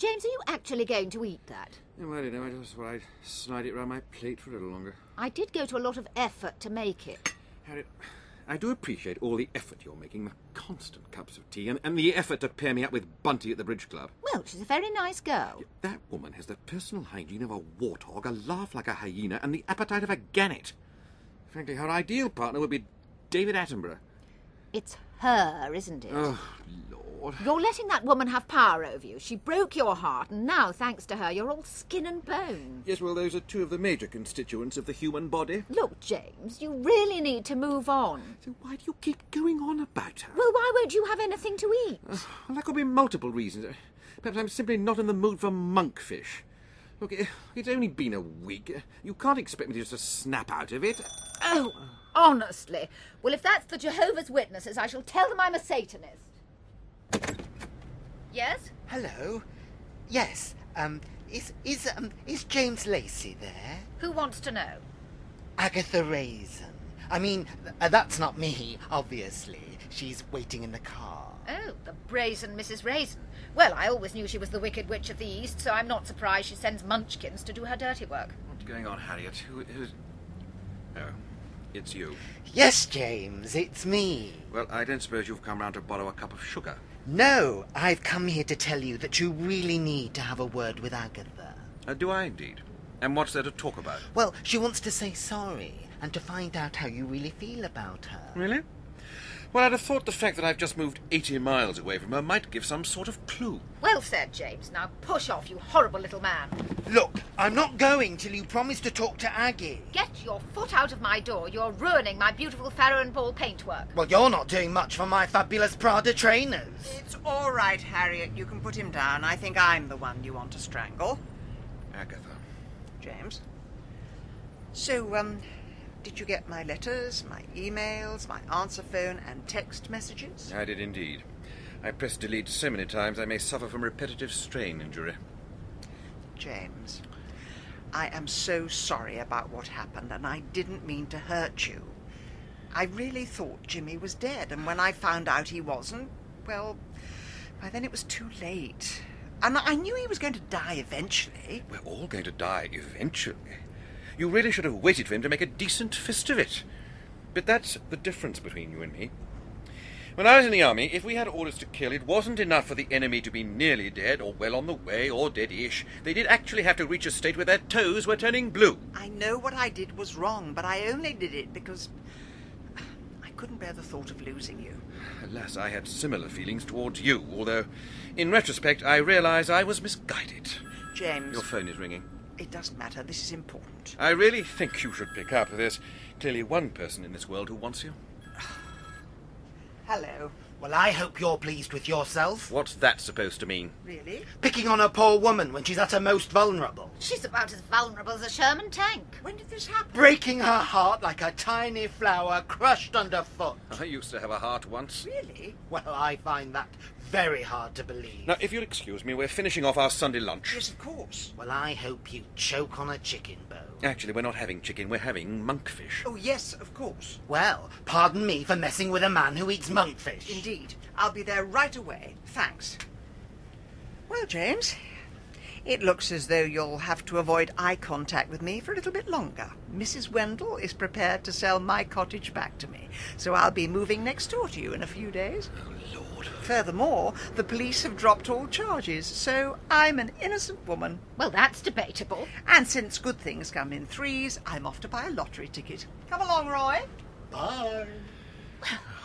James, are you actually going to eat that? No, I don't know. I just thought I'd slide it round my plate for a little longer. I did go to a lot of effort to make it. Harriet, I do appreciate all the effort you're making, the constant cups of tea, and the effort to pair me up with Bunty at the bridge club. Well, she's a very nice girl. Yeah, that woman has the personal hygiene of a warthog, a laugh like a hyena, and the appetite of a gannet. Frankly, her ideal partner would be David Attenborough. It's her, isn't it? Oh, Lord. You're letting that woman have power over you. She broke your heart, and now, thanks to her, you're all skin and bone. Yes, well, those are two of the major constituents of the human body. Look, James, you really need to move on. So why do you keep going on about her? Well, why won't you have anything to eat? Well, there could be multiple reasons. Perhaps I'm simply not in the mood for monkfish. Look, it's only been a week. You can't expect me to just snap out of it. Oh, honestly. Well, if that's the Jehovah's Witnesses, I shall tell them I'm a Satanist. Yes? Hello. Yes. Is James Lacey there? Who wants to know? Agatha Raisin. I mean, that's not me, obviously. She's waiting in the car. Oh, the brazen Mrs. Raisin. Well, I always knew she was the Wicked Witch of the East, so I'm not surprised she sends munchkins to do her dirty work. What's going on, Harriet? Who's... Oh, it's you. Yes, James, it's me. Well, I don't suppose you've come round to borrow a cup of sugar. No, I've come here to tell you that you really need to have a word with Agatha. Do I indeed? And what's there to talk about? Well, she wants to say sorry and to find out how you really feel about her. Really? Well, I'd have thought the fact that I've just moved 80 miles away from her might give some sort of clue. Well said, James. Now push off, you horrible little man. Look, I'm not going till you promise to talk to Aggie. Get your foot out of my door. You're ruining my beautiful Farrow and Ball paintwork. Well, you're not doing much for my fabulous Prada trainers. It's all right, Harriet. You can put him down. I think I'm the one you want to strangle. Agatha. James. So, did you get my letters, my emails, my answer phone and text messages? I did indeed. I pressed delete so many times I may suffer from repetitive strain injury. James, I am so sorry about what happened, and I didn't mean to hurt you. I really thought Jimmy was dead, and when I found out he wasn't, well, by then it was too late. And I knew he was going to die eventually. We're all going to die eventually. You really should have waited for him to make a decent fist of it. But that's the difference between you and me. When I was in the army, if we had orders to kill, it wasn't enough for the enemy to be nearly dead, or well on the way, or dead-ish. They did actually have to reach a state where their toes were turning blue. I know what I did was wrong, but I only did it because I couldn't bear the thought of losing you. Alas, I had similar feelings towards you, although, in retrospect, I realise I was misguided. James. Your phone is ringing. It doesn't matter. This is important. I really think you should pick up. There's clearly one person in this world who wants you. Hello. Well, I hope you're pleased with yourself. What's that supposed to mean? Really? Picking on a poor woman when she's at her most vulnerable. She's about as vulnerable as a Sherman tank. When did this happen? Breaking her heart like a tiny flower crushed underfoot. I used to have a heart once. Really? Well, I find that very hard to believe. Now, if you'll excuse me, we're finishing off our Sunday lunch. Yes, of course. Well, I hope you choke on a chicken bone. Actually, we're not having chicken, we're having monkfish. Oh, yes, of course. Well, pardon me for messing with a man who eats monkfish. Indeed. I'll be there right away. Thanks. Well, James, it looks as though you'll have to avoid eye contact with me for a little bit longer. Mrs. Wendell is prepared to sell my cottage back to me, so I'll be moving next door to you in a few days. Oh, Lord. Furthermore, the police have dropped all charges, so I'm an innocent woman. Well, that's debatable. And since good things come in threes, I'm off to buy a lottery ticket. Come along, Roy. Bye. Well,